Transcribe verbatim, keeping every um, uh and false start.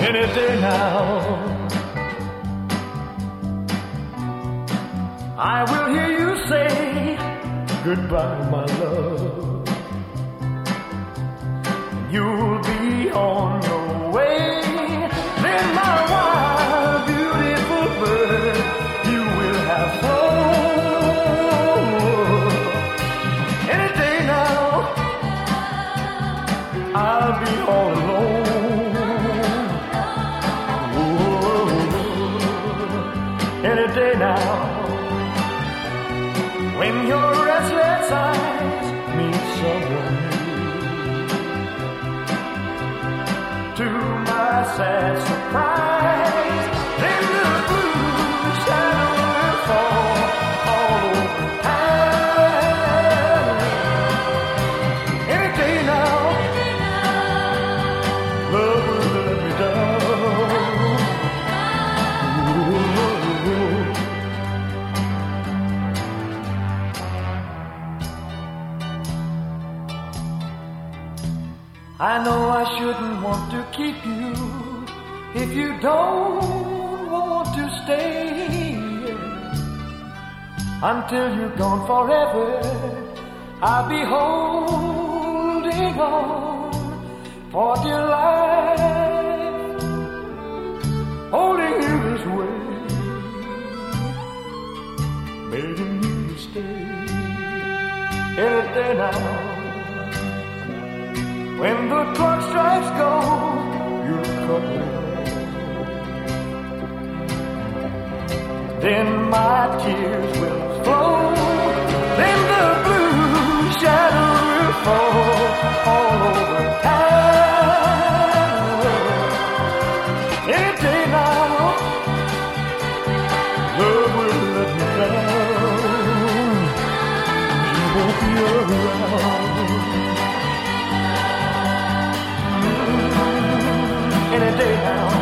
any day now. I will hear you say goodbye, my love. You'll be on your way. Then my wild, beautiful bird, you will have flown. Any day now, I'll be all alone. Whoa. Any day now, when your restless eyes meet someone new, to my sad surprise, then the blue shadow will fall all over town. Any day now, love will let me down. Ooh. I know I shouldn't want to keep you if you don't want to stay. Until you're gone forever, I'll be holding on for dear life, holding you this way, begging you to stay. Any day now, when the clock strikes gold, you'll come home. Then my tears will flow. Then the blue shadow will fall all over town. Any day now, love will let me down. You won't be around. Any day now.